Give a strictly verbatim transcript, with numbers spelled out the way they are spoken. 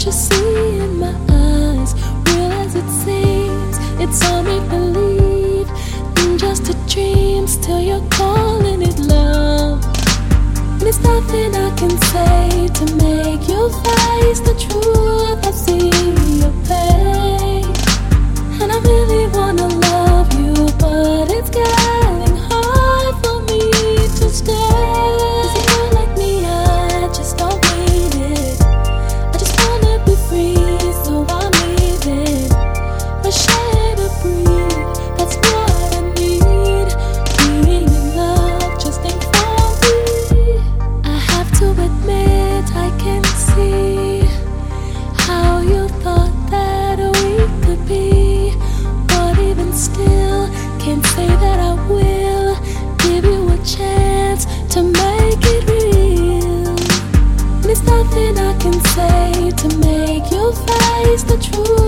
you see in my eyes, real as it seems, it's all make believe, and just a dream. Still you're calling it love. There's nothing I can say to make you face the truth. I see your pain, and I really wanna love you, but it's getting hard for me to stay. 'Cause you're like me, I just don't need it. I just wanna be free, so I'm leaving. Fresh air to breathe, that's what I need. Being in love just ain't for me. I have to admit I can see how you thought that we could be, but even still can't say that I will give you a chance to make it real. There's nothing I can say to make you face the truth.